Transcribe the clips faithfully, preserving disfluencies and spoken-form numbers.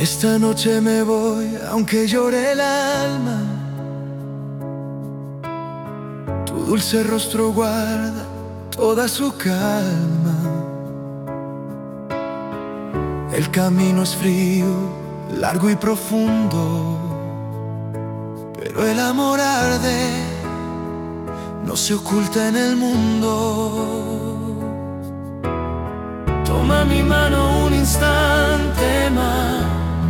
Esta noche me voy, aunque llore el alma. Tu dulce rostro guarda toda su calma. El camino es frío, largo y profundo, pero el amor arde, no se oculta en el mundo. Toma mi mano un instante más.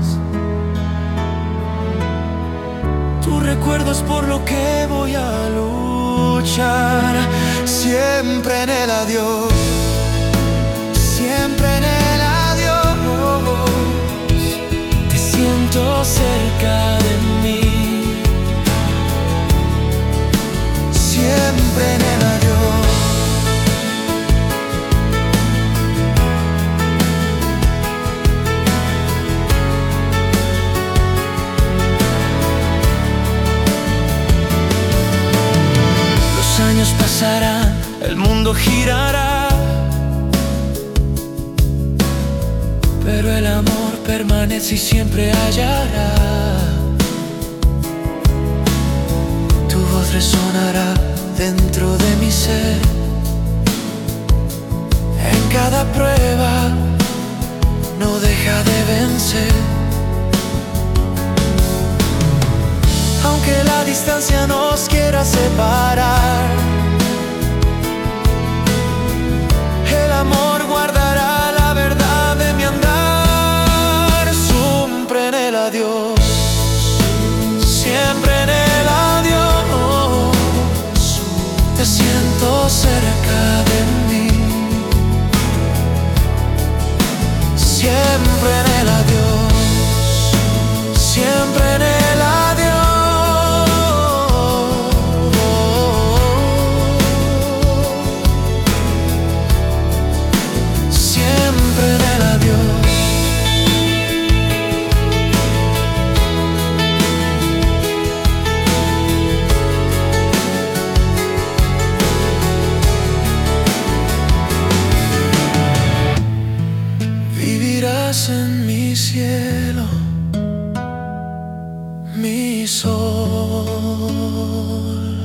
Tu recuerdo es por lo que voy a luchar. Siempre en el adiós, siempre en el adiós. Te siento cerca de mí. Siempre en el adiós. Los años pasarán, el mundo girará, pero el amor permanece y siempre hallará. Tu voz resonará dentro de mi ser. En cada prueba no deja de vencer. Aunque la distancia nos quiera separar, el amor guardará la verdad de mi andar. Siempre en el adiós, siempre en el adiós. Te siento cerca de mí. Siempre en el adiós, siempre en el adiós. En mi cielo, mi sol.